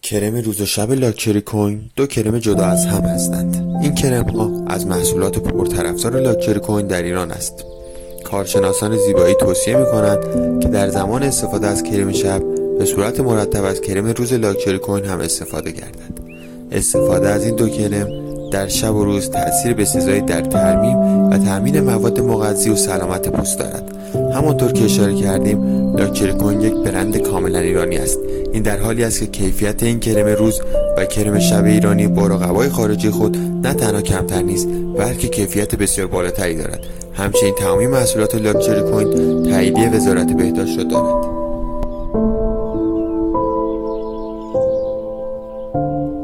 کرم روز و شب لاکچری کوین دو کرم جدا از هم هستند. این کرم ها از محصولات پرطرفدار لاکچری کوین در ایران است. کارشناسان زیبایی توصیه می کنند که در زمان استفاده از کرم شب به صورت مرتب از کرم روز لاکچری کوین هم استفاده گردد. استفاده از این دو کرم در شب و روز تأثیر بسزایی در ترمیم و تامین مواد مغذی و سلامت پوست دارد. همانطور که اشاره کردیم، لاکچری کوین یک برند کاملا ایرانی است. این در حالی است که کیفیت این کرم روز و کرم شب ایرانی با رقبای خارجی خود نه تنها کمتر نیست، بلکه کیفیت بسیار بالاتری دارد. همچنین تمامی محصولات لاکچری کوین تاییدیه وزارت بهداشت را دارد.